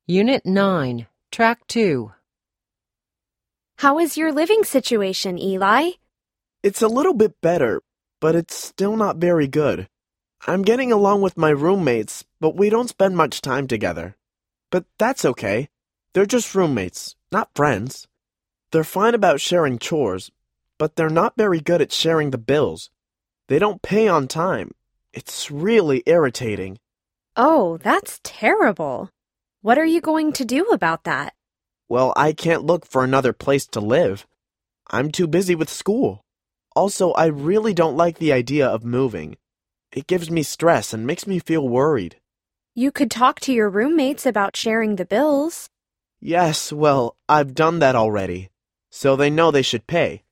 Unit 9, Track 2. How is your living situation, Eli? It's a little bit better, but it's still not very good. I'm getting along with my roommates, but we don't spend much time together. But that's okay. They're just roommates, not friends. They're fine about sharing chores, but they're not very good at sharing the bills. They don't pay on time. It's really irritating. Oh, that's terrible. What are you going to do about that? Well, I can't look for another place to live. I'm too busy with school. Also, I really don't like the idea of moving. It gives me stress and makes me feel worried. You could talk to your roommates about sharing the bills. Yes, well, I've done that already. So they know they should pay.